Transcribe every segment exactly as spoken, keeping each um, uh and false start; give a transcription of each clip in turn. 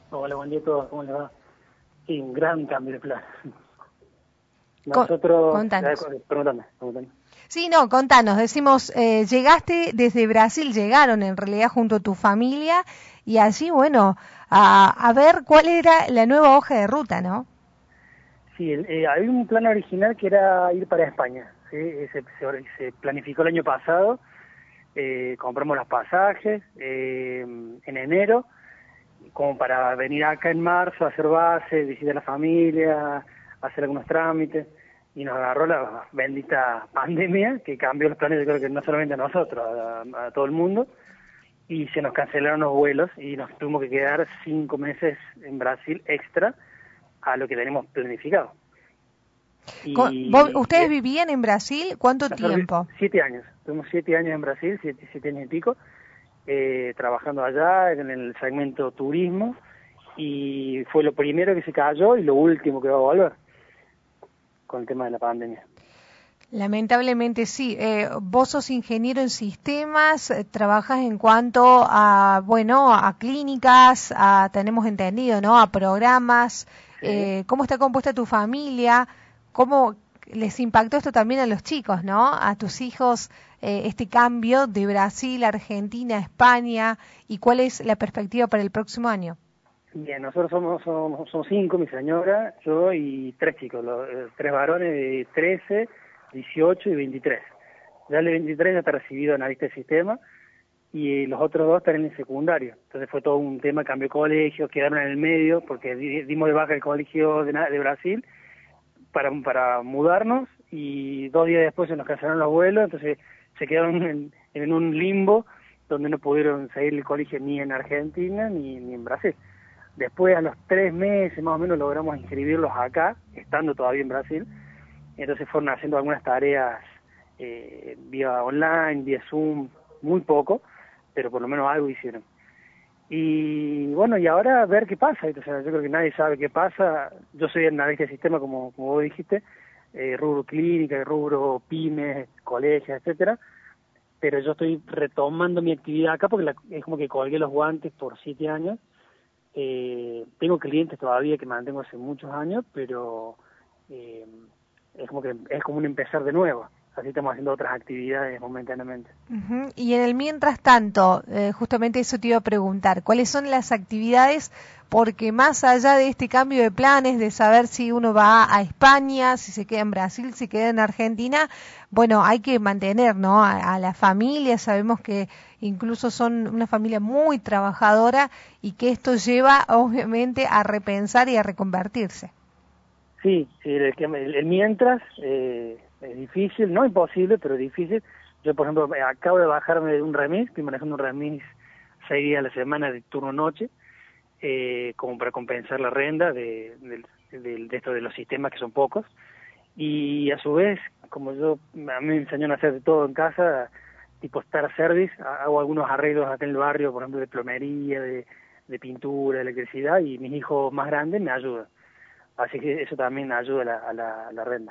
Hola, buen día a todos, ¿cómo les va? Sí, un gran cambio de plan. Nosotros... Contanos. Eh, pregúntame, pregúntame. Sí, no, contanos, decimos, eh, llegaste desde Brasil, llegaron en realidad junto a tu familia y allí, bueno, a, a ver cuál era la nueva hoja de ruta, ¿no? Sí, el, eh, había un plan original que era ir para España, ¿sí? Se, se, se planificó el año pasado, eh, compramos los pasajes eh, en enero, como para venir acá en marzo, hacer base, visitar a la familia, hacer algunos trámites, y nos agarró la bendita pandemia que cambió los planes, yo creo que no solamente a nosotros, a, a todo el mundo, y se nos cancelaron los vuelos y nos tuvimos que quedar cinco meses en Brasil extra a lo que tenemos planificado. Y, ¿Vos, ¿Ustedes y vivían en Brasil? ¿Cuánto tiempo? Siete años, tuvimos siete años en Brasil, siete, siete años y pico, eh, trabajando allá en el segmento turismo, y fue lo primero que se cayó y lo último que va a volver con el tema de la pandemia. Lamentablemente sí. Eh, vos sos ingeniero en sistemas, eh, trabajas en cuanto a, bueno, a clínicas, a, tenemos entendido, ¿no? A programas. Sí. Eh, ¿Cómo está compuesta tu familia? ¿Cómo les impactó esto también a los chicos, ¿no? A tus hijos, eh, este cambio de Brasil, Argentina, España, y cuál es la perspectiva para el próximo año. Bien, nosotros somos, somos, somos cinco, mi señora, yo y tres chicos, los, tres varones de trece, dieciocho y veintitrés. Ya el de veintitrés ya está recibido en analista de sistema y los otros dos están en el secundario. Entonces fue todo un tema, cambió de colegio, quedaron en el medio porque dimos de baja el colegio de, de Brasil para, para mudarnos y dos días después se nos cancelaron los vuelos, entonces se quedaron en, en un limbo donde no pudieron seguir el colegio ni en Argentina ni, ni en Brasil. Después, a los tres meses más o menos, logramos inscribirlos acá, estando todavía en Brasil. Entonces fueron haciendo algunas tareas eh, vía online, vía Zoom, muy poco, pero por lo menos algo hicieron. Y bueno, y ahora ver qué pasa. O sea, yo creo que nadie sabe qué pasa. Yo soy analista de sistema, como, como vos dijiste, eh, rubro clínica, rubro pymes, colegios, etcétera. Pero yo estoy retomando mi actividad acá porque la, es como que colgué los guantes por siete años. Eh, tengo clientes todavía que mantengo hace muchos años, pero eh, es como que es como un empezar de nuevo. Así estamos haciendo otras actividades momentáneamente. Uh-huh. Y en el mientras tanto, eh, justamente eso te iba a preguntar, ¿cuáles son las actividades? Porque más allá de este cambio de planes, de saber si uno va a España, si se queda en Brasil, si queda en Argentina, bueno, hay que mantener, ¿no? A, a la familia, sabemos que incluso son una familia muy trabajadora y que esto lleva obviamente a repensar y a reconvertirse. Sí, sí, el, el, el mientras eh, es difícil, no imposible, pero difícil. Yo, por ejemplo, acabo de bajarme de un remis, estoy manejando un remis seis días a la semana de turno-noche, eh, como para compensar la renta de, de, de, de esto de los sistemas, que son pocos. Y a su vez, como yo, a mí me enseñaron a hacer de todo en casa, tipo Star Service, hago algunos arreglos acá en el barrio, por ejemplo, de plomería, de, de pintura, de electricidad, y mis hijos más grandes me ayudan. Así que eso también ayuda a la, a la, a la renta.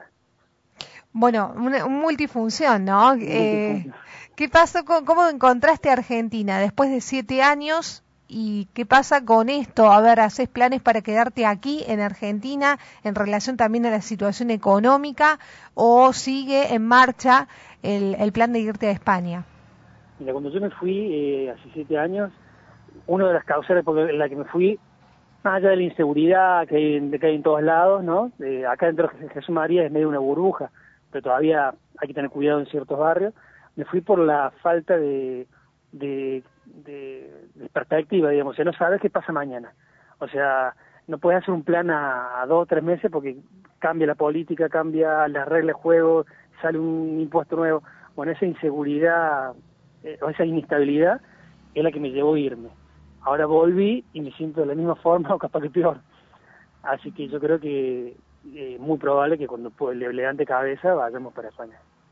Bueno, una, una multifunción, ¿no? Eh, ¿Qué pasó con, cómo encontraste a Argentina después de siete años? ¿Y qué pasa con esto? A ver, ¿haces planes para quedarte aquí en Argentina en relación también a la situación económica o sigue en marcha el, el plan de irte a España? Mira, cuando yo me fui eh, hace siete años, una de las causas por la que me fui, más allá de la inseguridad que hay, que hay en todos lados, ¿no? Eh, acá dentro de Jesús María es medio una burbuja, pero todavía hay que tener cuidado en ciertos barrios. Me fui por la falta de, de, de, de perspectiva, digamos, o sea, no sabes qué pasa mañana. O sea, no puedes hacer un plan a, a dos o tres meses porque cambia la política, cambia las reglas de juego, sale un impuesto nuevo. Bueno, esa inseguridad eh, o esa inestabilidad es la que me llevó a irme. Ahora volví y me siento de la misma forma o capaz que peor. Así que yo creo que es eh, muy probable que cuando le levante cabeza vayamos para España.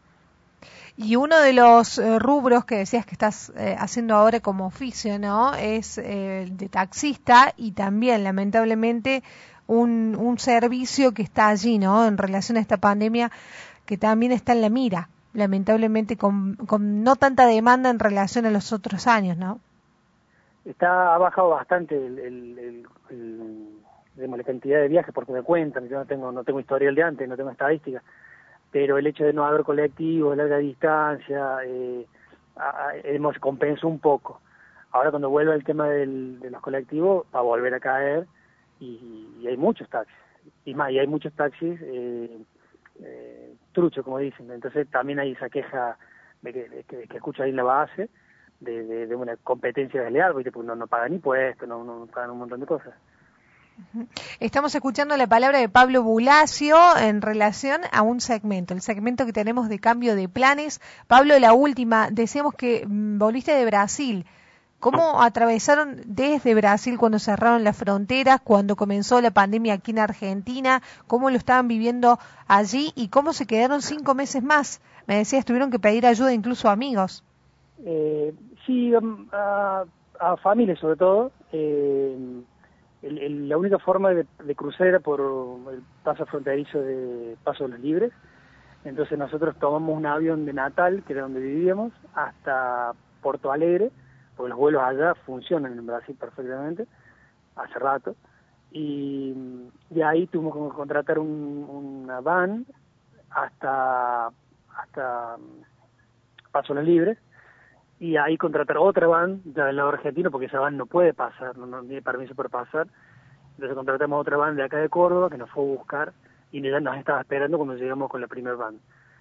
Y uno de los eh, rubros que decías que estás eh, haciendo ahora como oficio, ¿no? Es eh, de taxista y también, lamentablemente, un, un servicio que está allí, ¿no? En relación a esta pandemia, que también está en la mira, lamentablemente con, con no tanta demanda en relación a los otros años, ¿no? está ha bajado bastante el, el, el, el, digamos, la cantidad de viajes, porque me cuentan, yo no tengo no tengo historial de antes, no tengo estadísticas, pero el hecho de no haber colectivos de larga distancia, eh, a, a, hemos compensado un poco. Ahora cuando vuelva el tema del, de los colectivos, va a volver a caer, y, y hay muchos taxis, y más, y hay muchos taxis eh, eh, truchos, como dicen, entonces también hay esa queja de que, de que, que escucho ahí en la base, de, de, de una competencia desleal, porque no, no pagan impuestos, no, no pagan un montón de cosas. Estamos escuchando la palabra de Pablo Bulacio en relación a un segmento, el segmento que tenemos de cambio de planes. Pablo, la última, decíamos que mmm, volviste de Brasil. ¿Cómo atravesaron desde Brasil cuando cerraron las fronteras, cuando comenzó la pandemia aquí en Argentina? ¿Cómo lo estaban viviendo allí y cómo se quedaron cinco meses más? Me decías, tuvieron que pedir ayuda incluso a amigos. Eh, sí, a, a familias sobre todo. Eh, el, el, la única forma de, de cruzar era por el paso fronterizo de Paso de los Libres. Entonces nosotros tomamos un avión de Natal, que era donde vivíamos, hasta Porto Alegre, porque los vuelos allá funcionan en Brasil perfectamente, hace rato. Y de ahí tuvimos que contratar un, una van hasta, hasta Paso de los Libres, y ahí contratar otra van ya del lado argentino, porque esa van no puede pasar, no, no tiene permiso para pasar. Entonces contratamos otra van de acá de Córdoba que nos fue a buscar y ya nos estaba esperando cuando llegamos con la primera van.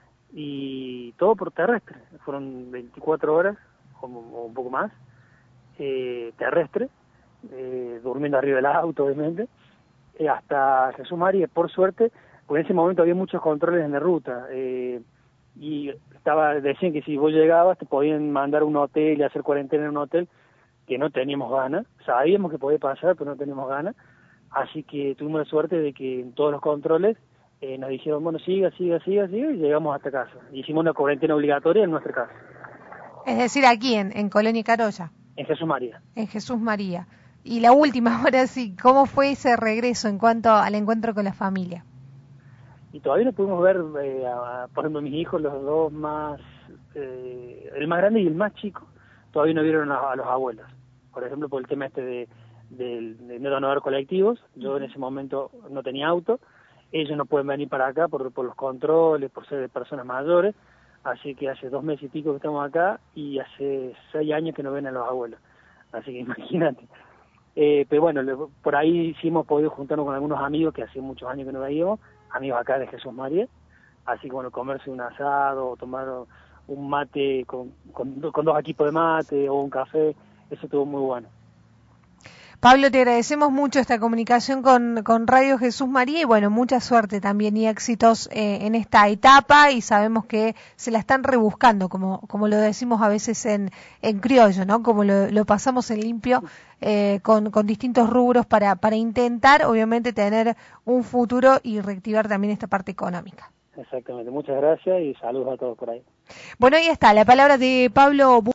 Y todo por terrestre, fueron veinticuatro horas o, o un poco más, eh, terrestre, eh, durmiendo arriba del auto obviamente, eh, hasta Jesús María, por suerte, porque en ese momento había muchos controles en la ruta, eh, y estaba decían que si vos llegabas te podían mandar a un hotel y hacer cuarentena en un hotel, que no teníamos ganas, sabíamos que podía pasar, pero no teníamos ganas, así que tuvimos la suerte de que en todos los controles eh, nos dijeron, bueno, siga, siga, siga, siga, y llegamos hasta casa. Hicimos una cuarentena obligatoria en nuestra casa. Es decir, aquí en, en Colonia Carolla. En Jesús María. En Jesús María. Y la última, ahora sí, ¿cómo fue ese regreso en cuanto al encuentro con la familia? Y todavía no pudimos ver, eh, a, por ejemplo, mis hijos, los dos más, eh, el más grande y el más chico, todavía no vieron a, a los abuelos. Por ejemplo, por el tema este de, de, de no haber colectivos, yo en ese momento no tenía auto, ellos no pueden venir para acá por, por los controles, por ser de personas mayores, así que hace dos meses y pico que estamos acá y hace seis años que no ven a los abuelos, así que imagínate. Eh, pero bueno, le, por ahí sí hemos podido juntarnos con algunos amigos que hace muchos años que no veíamos, amigos acá de Jesús María, así que bueno, comerse un asado o tomar un mate con, con, con dos equipos de mate o un café, eso estuvo muy bueno. Pablo, te agradecemos mucho esta comunicación con, con Radio Jesús María y bueno, mucha suerte también y éxitos eh, en esta etapa y sabemos que se la están rebuscando, como, como lo decimos a veces en, en criollo, ¿no? Como lo, lo pasamos en limpio eh, con, con distintos rubros para, para intentar obviamente tener un futuro y reactivar también esta parte económica. Exactamente, muchas gracias y saludos a todos por ahí. Bueno, ahí está la palabra de Pablo.